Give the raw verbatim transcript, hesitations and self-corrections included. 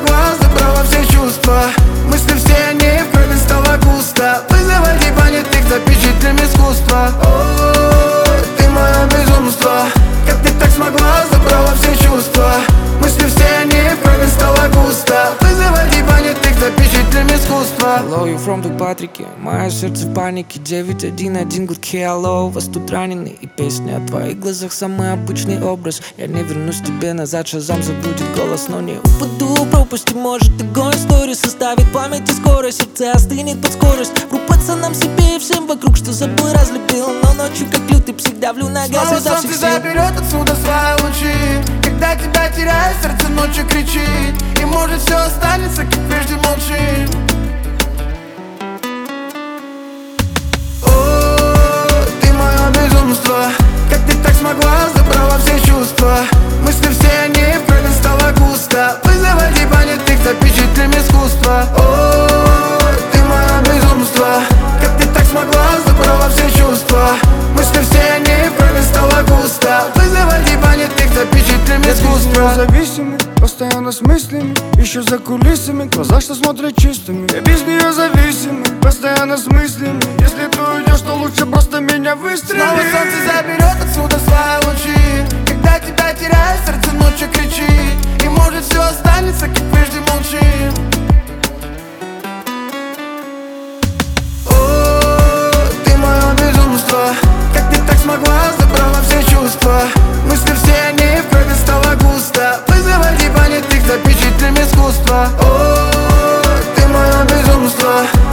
смогла, забрала все чувства. Мысли все они в крови, стало густо. Вызывайте понятых, запечатлим искусство. О, ты мое безумство. Как ты так смогла, забрала все чувства. Мысли все они в крови, стало густо. Вызывайте понятых, запечатлим искусство. Hello, you from the Патрике. Мое сердце в панике. девять один один гудки, алло. Вас тут ранены. И песня о твоих глазах самый обычный образ. Я не вернусь тебе назад, Шазам забудет голос. Но не упаду в пропасть, и может огонь истории составит память и скорость. Сердце остынет под скорость. Вру пацанам себе и всем вокруг, что забыл, разлюбил. Но ночью как лютый псих давлю на газ изо всех сил. Заберет отсюда свои лучи. Когда тебя теряет, сердце ночью кричит. И может все останется, как прежде молчим. О, ты мое безумство. Как ты так смогла, забрала все чувства. Мысли все они в крови, стало густо. Вызывайте понятых, запечатлим искусство. О, ты мое безумство. Как ты так смогла, забрала все чувства. Мысли все они в крови, стало густо. Вызывайте понятых, запечатлим искусство. Зависимы, постоянно с мыслями. Еще за кулисами, глаза, что смотрят чистыми. Я без нее зависимый, постоянно с мыслями. Если ты уйдешь, то лучше просто меня выстрели. Снова солнце заберет отсюда свои лучи. Когда тебя теряет, сердце ночью кричит. И может все останется, как прежде молчим. О, ты мое безумство. Как ты так смогла, забрала все чувства. Мысли все они в крови, стало густо. Вызывайте понятых, запечатлим искусство. О, ты мое безумство.